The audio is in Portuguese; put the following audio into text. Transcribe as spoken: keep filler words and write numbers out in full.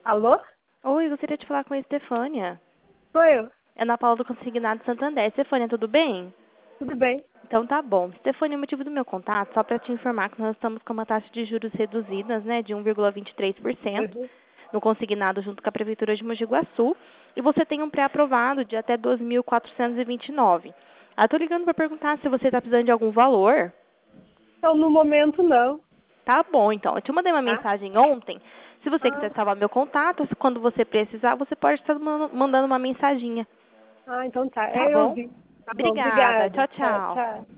Alô? Oi, gostaria de falar com a Estefânia. Sou eu. É Ana Paula do Consignado Santander. Estefânia, tudo bem? Tudo bem? Então tá bom. Estefânia, o motivo do meu contato, só para te informar que nós estamos com uma taxa de juros reduzidas, né, de um vírgula vinte e três por cento Uhum. no consignado junto com a Prefeitura de Mogi Guaçu. E você tem um pré-aprovado de até dois mil quatrocentos e vinte e nove. Ah, tô ligando para perguntar se você está precisando de algum valor. Então, no momento, não. Tá bom, então. Eu te mandei uma Tá? mensagem ontem. Se você quiser Ah, salvar meu contato, quando você precisar, você pode estar man- mandando uma mensaginha. ah, então tá. Tá É, eu bom? vi. Tá bom, Obrigada. obrigada. Tchau, Tá, tchau. tchau.